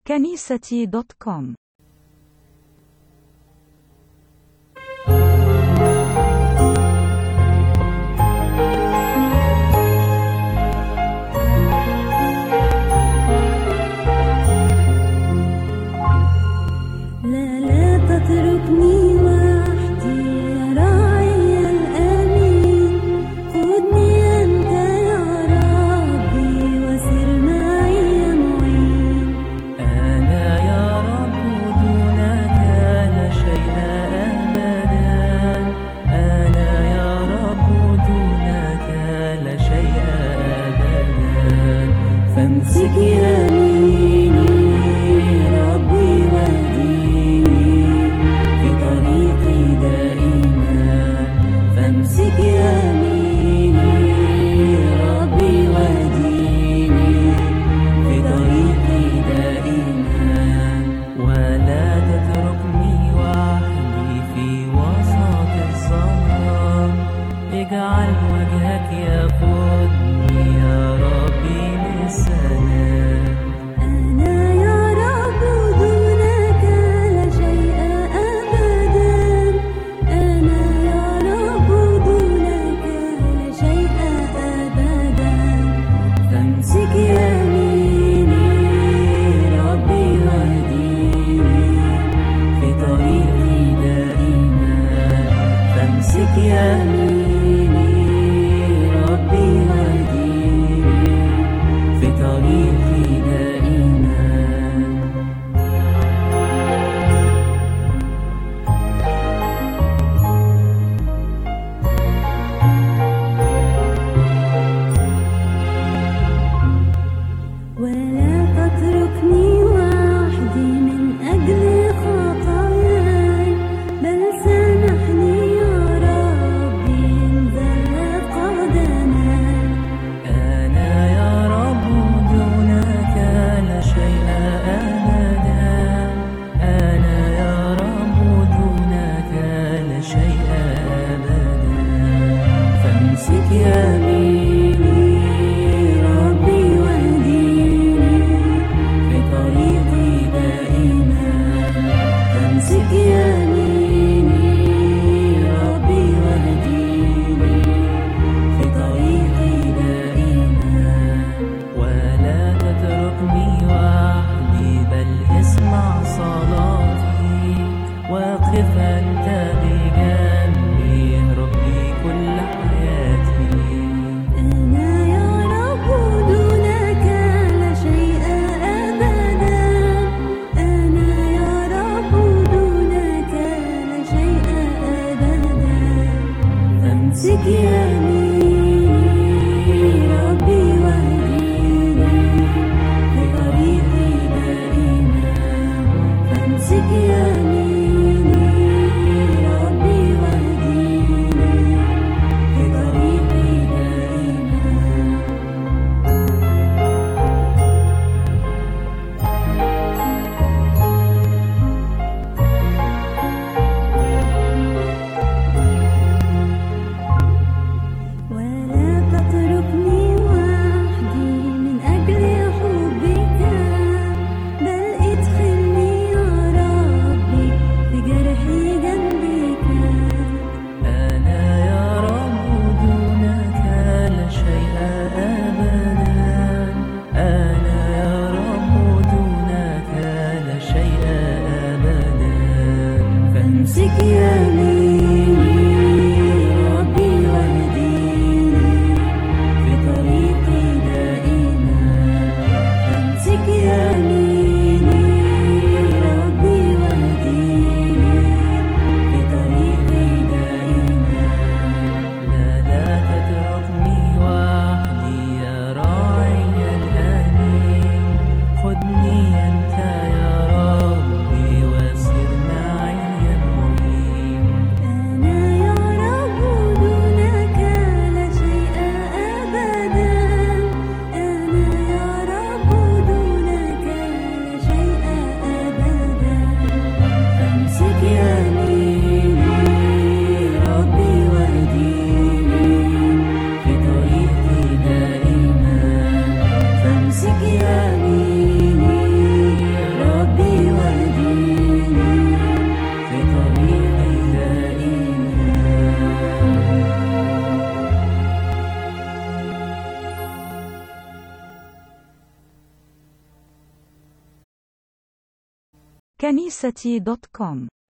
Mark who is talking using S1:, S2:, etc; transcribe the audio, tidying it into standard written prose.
S1: كنيستي.com.
S2: لا تتركني وحدي يا راعي الأمين، خذني أنت يا ربي وسر معي معين.
S3: أنا يا رب دونك لا شيء أبدا، أنا يا رب دونك لا شيء أبدا، فامسك يميني ربي واهديني في طريقي دائما، فامسك يميني ربي واهديني في طريقي دائما، ولا تتركني وحدي في وسط الظلام، اجعل وجهك يقودني يا ربي للسلام.
S2: أنا يا رب دونك لا شيء أبدا، أنا يا رب دونك لا شيء أبدا،
S3: فامسك يميني ربي واهديني في طريقي دائما، فامسك يميني ربي واهديني في طريقي دائما.
S2: ولا تتركني وحدي من أجل خطاياي، بل سامحني يا ربي إن زلت قدماي.
S3: أنا يا رب دونك لا شيء أبدا، أنا يا رب دونك لا شيء أبدا، فامسك يميني ربي واهديني في طريقي دائما، فامسك يميني ربي واهديني في طريقي دائما، ولا تتركني وحدي بل اسمع صلاتي، واقف أنت بجنبي ربي كل حياتي.
S2: أنا يا رب دونك لا شيء أبدا، أنا يا رب دونك لا شيء أبدا،
S3: فامسك
S2: يميني ربي واهديني في طريقي دائما، فامسك يميني ربي واهديني في طريقي دائما. ولا تتركني وحدي من أجل حبك، بل ادخلني يا ربي في جرحي جنبك.
S3: أنا يا رب دونك لا شيء أبدا، أنا يا رب دونك لا شيء أبدا، فامسك يميني ربي واهديني في طريقي دائما، فامسك يميني ربي واهديني في طريقي دائما. لا تتركني وحدي يا راعي الأمين، خذني أنت يا ربي وسر معي معين.
S2: أنا يا رب دونك لا شيء أبدا، أنا يا رب دونك لا شيء أبدا،
S3: فامسك يميني ربي واهديني في طريقي دائما، فامسك يميني
S1: كنيستي.com